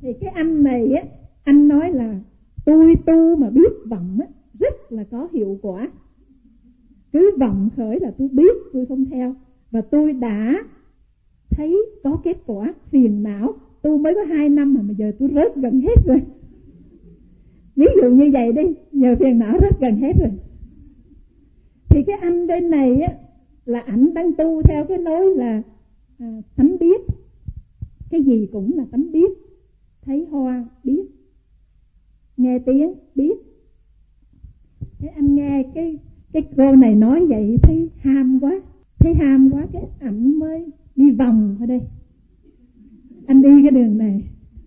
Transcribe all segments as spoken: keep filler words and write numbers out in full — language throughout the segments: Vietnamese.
Thì cái anh này á, anh nói là tôi tu mà biết vọng á, rất là có hiệu quả. Cứ vọng khởi là tôi biết, tôi không theo. Và tôi đã thấy có kết quả. Phiền não tu mới có hai năm mà bây giờ tôi rớt gần hết rồi. Ví dụ như vậy đi, nhờ phiền não rớt gần hết rồi. Thì cái anh bên này á, là ảnh đang tu theo cái lối là à, tánh biết. Cái gì cũng là tánh biết. Thấy hoa biết, nghe tiếng biết. Thế anh nghe cái cái cô này nói vậy thấy ham quá, thấy ham quá cái ảnh mới đi vòng ở đây. Anh đi cái đường này,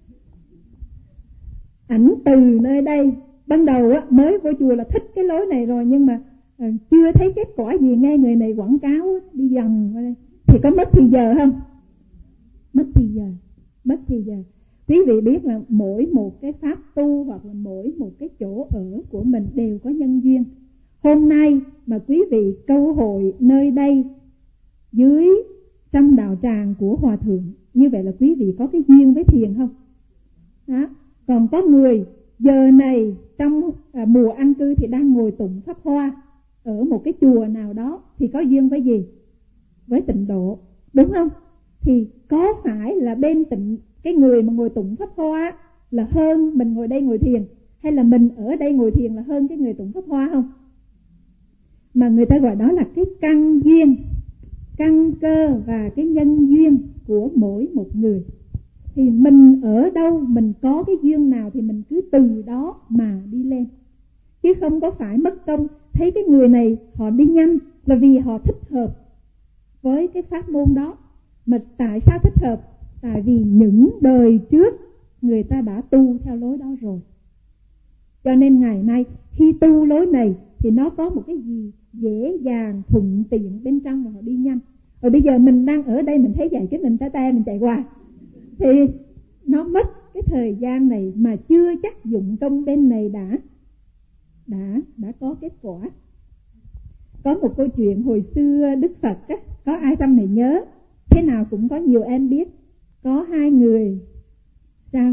ảnh từ nơi đây ban đầu á, mới vô chùa là thích cái lối này rồi, nhưng mà à, chưa thấy kết quả gì. Nghe người này quảng cáo á, đi vòng ở đây thì có mất thì giờ không? Mất thì giờ, mất thì giờ. Quý vị biết là mỗi một cái pháp tu hoặc là mỗi một cái chỗ ở của mình đều có nhân duyên. Hôm nay mà quý vị câu hội nơi đây dưới trong đạo tràng của Hòa Thượng, như vậy là quý vị có cái duyên với thiền không? Đó. Còn có người giờ này trong à, mùa an cư thì đang ngồi tụng pháp hoa ở một cái chùa nào đó, thì có duyên với gì? Với tịnh độ, đúng không? Thì có phải là bên tịnh, cái người mà ngồi tụng pháp hoa là hơn mình ngồi đây ngồi thiền, hay là mình ở đây ngồi thiền là hơn cái người tụng pháp hoa không? Mà người ta gọi đó là cái căn duyên, căn cơ và cái nhân duyên của mỗi một người. Thì mình ở đâu, mình có cái duyên nào thì mình cứ từ đó mà đi lên, chứ không có phải mất công. Thấy cái người này họ đi nhanh là vì họ thích hợp với cái pháp môn đó. Mà tại sao thích hợp? Tại vì những đời trước người ta đã tu theo lối đó rồi. Cho nên ngày nay khi tu lối này thì nó có một cái gì dễ dàng, thuận tiện bên trong mà họ đi nhanh. Rồi bây giờ mình đang ở đây mình thấy vậy cái mình tay tay mình chạy qua, thì nó mất cái thời gian này mà chưa chắc dụng công bên này đã đã đã có kết quả. Có một câu chuyện hồi xưa Đức Phật á, có ai trong này nhớ? Thế nào cũng có nhiều em biết. Có hai người sao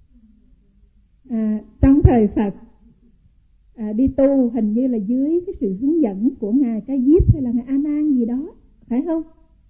à, trong thời Phật à, đi tu, hình như là dưới cái sự hướng dẫn của ngài Ca Diếp hay là ngài A Nan gì đó, phải không?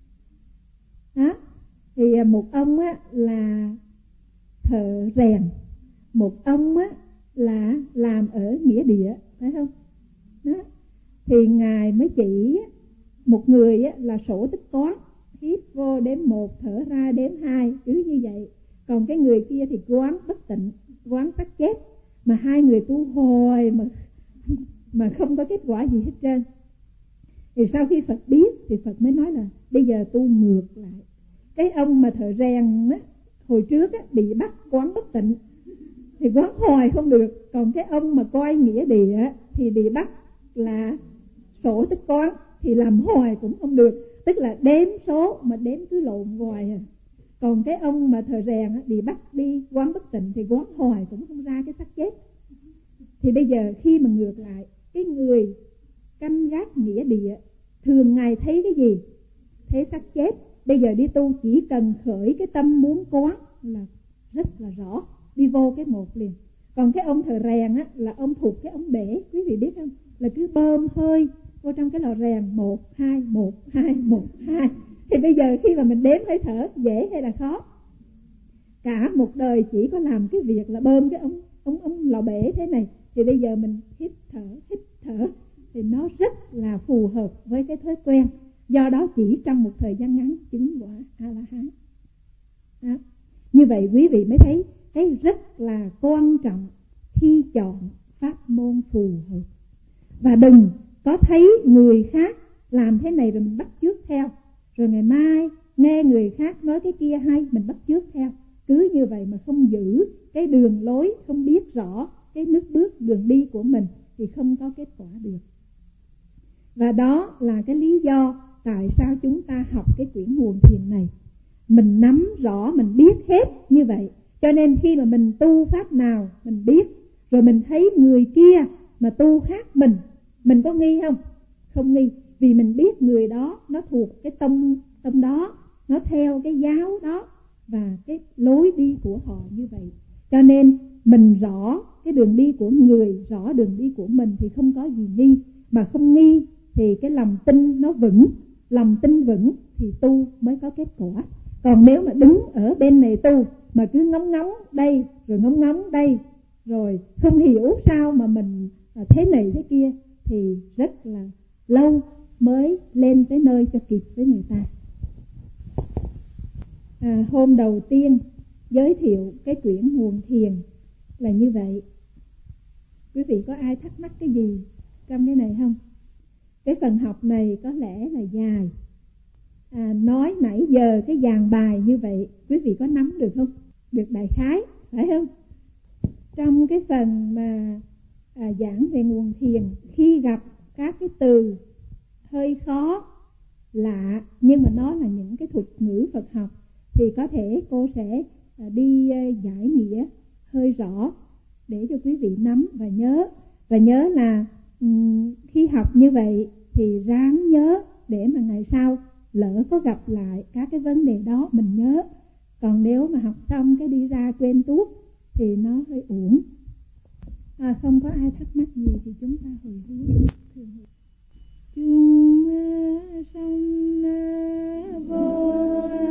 Đó. Thì một ông á là thợ rèn, một ông á là làm ở nghĩa địa, phải không? Đó. Thì ngài mới chỉ một người á là sổ tích toán, hít vô đếm một, thở ra đếm hai, cứ như vậy. Còn cái người kia thì quán bất tịnh, quán tắc chết. Mà hai người tu hồi mà mà không có kết quả gì hết trơn. Thì sau khi Phật biết thì Phật mới nói là bây giờ tu ngược lại. Cái ông mà thợ rèn á, hồi trước á, bị bắt quán bất tịnh thì quán hoài không được. Còn cái ông mà coi nghĩa địa á, thì bị bắt là sổ tích toán thì làm hoài cũng không được. Tức là đếm số mà đếm cứ lộn hoài à. Còn cái ông mà thợ rèn á, bị bắt đi quán bất tịnh thì quán hoài cũng không ra cái xác chết. Thì bây giờ khi mà ngược lại, cái người canh gác nghĩa địa thường ngày thấy cái gì? Thấy xác chết. Bây giờ đi tu chỉ cần khởi cái tâm muốn quán là rất là rõ, đi vô cái một liền. Còn cái ông thợ rèn á, là ông thuộc cái ống bể, quý vị biết không? Là cứ bơm hơi vô trong cái lò rèn, một, hai, một, hai, một, hai. Thì bây giờ khi mà mình đếm hơi thở, dễ hay là khó? Cả một đời chỉ có làm cái việc là bơm cái ống, ống, ống lò bể thế này. Thì bây giờ mình hít thở, hít thở thì nó rất là phù hợp với cái thói quen. Do đó chỉ trong một thời gian ngắn chứng quả A-la-hán. Đó. Như vậy quý vị mới thấy cái rất là quan trọng khi chọn pháp môn phù hợp. Và đừng có thấy người khác làm thế này rồi mình bắt chước theo. Rồi ngày mai nghe người khác nói cái kia hay, mình bắt chước theo. Cứ như vậy mà không giữ cái đường lối, không biết rõ cái nước bước đường đi của mình thì không có kết quả được. Và đó là cái lý do tại sao chúng ta học cái quyển Nguồn Thiền này. Mình nắm rõ, mình biết hết như vậy. Cho nên khi mà mình tu pháp nào mình biết, rồi mình thấy người kia mà tu khác mình, mình có nghi không? Không nghi. Vì mình biết người đó nó thuộc cái tông, tông đó, nó theo cái giáo đó, và cái lối đi của họ như vậy. Cho nên mình rõ cái đường đi của người, rõ đường đi của mình thì không có gì nghi. Mà không nghi thì cái lòng tin nó vững, lòng tin vững thì tu mới có kết quả. Còn nếu mà đứng ở bên này tu mà cứ ngóng ngóng đây rồi ngóng ngóng đây, rồi không hiểu sao mà mình thế này thế kia, thì rất là lâu mới lên tới nơi cho kịp với người ta. À, hôm đầu tiên giới thiệu cái quyển Nguồn Thiền là như vậy. Quý vị có ai thắc mắc cái gì trong cái này không? Cái phần học này có lẽ là dài. À, nói nãy giờ cái dàn bài như vậy, quý vị có nắm được không? Được đại khái, phải không? Trong cái phần mà à, giảng về nguồn thiền, khi gặp các cái từ hơi khó, lạ, nhưng mà nó là những cái thuật ngữ Phật học, thì có thể cô sẽ à, đi à, giải nghĩa hơi rõ để cho quý vị nắm và nhớ. Và nhớ là um, khi học như vậy thì ráng nhớ để mà ngày sau lỡ có gặp lại các cái vấn đề đó mình nhớ. Còn nếu mà học xong cái đi ra quên tuốt thì nó hơi uổng. À, không có ai thắc mắc gì thì chúng ta hồi hướng. Chúng sanh vô